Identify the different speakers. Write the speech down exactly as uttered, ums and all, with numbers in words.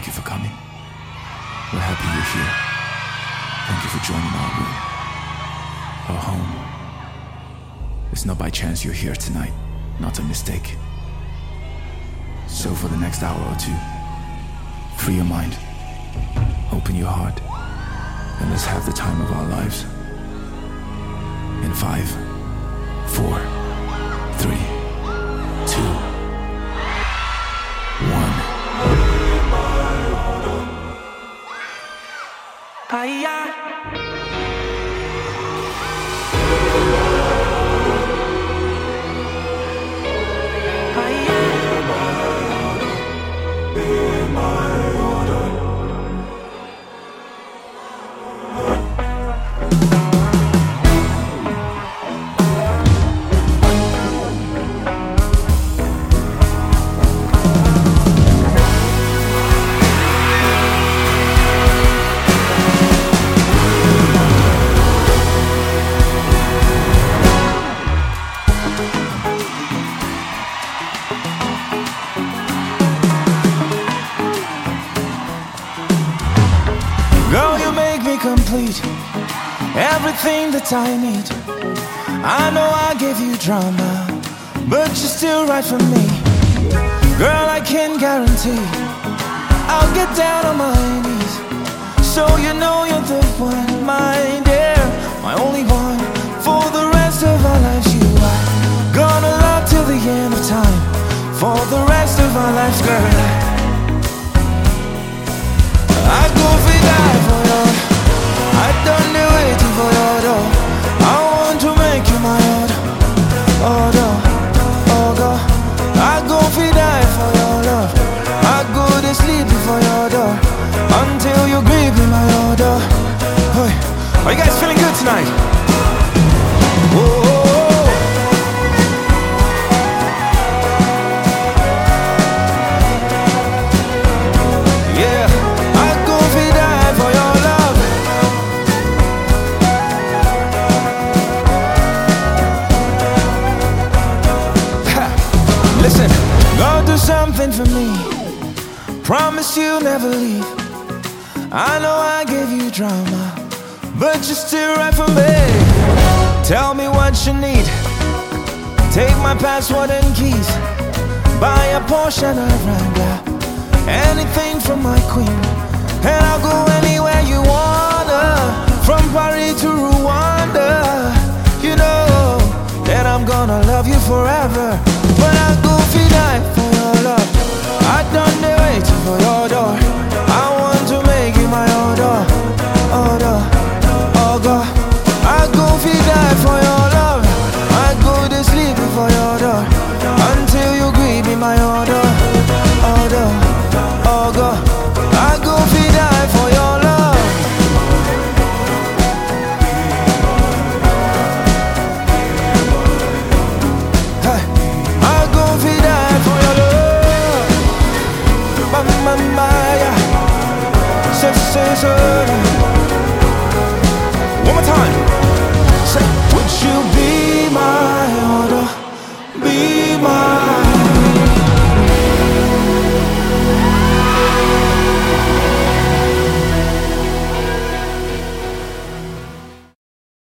Speaker 1: Thank you for coming. We're happy you're here. Thank you for joining our room, our home. It's not by chance you're here tonight, not a mistake. So for the next hour or two, free your mind, open your heart, and let's have the time of our lives. In five, four, three, two, one.
Speaker 2: Girl, you make me complete, everything that I need. I know I gave you drama, but you're still right for me. Girl, I can guarantee I'll get down on my knees, so you know you're the one, my dear, my only one. For the rest of our lives you are gonna love till the end of time. For the rest of our lives, girl, I go for die for you. I done the waiting for you, though. I want to make you my order, order, order. I go for die for your love. I go to sleep for your door until you give me my order. Hey, are you guys feeling good tonight? Whoa. Listen, go do something for me. Promise you'll never leave. I know I gave you drama, but you're still right for me. Tell me what you need. Take my password and keys. Buy a Porsche and a Wrangler, anything from my queen. And I'll go anywhere you wanna, from Paris to Rwanda. You know that I'm gonna love you forever.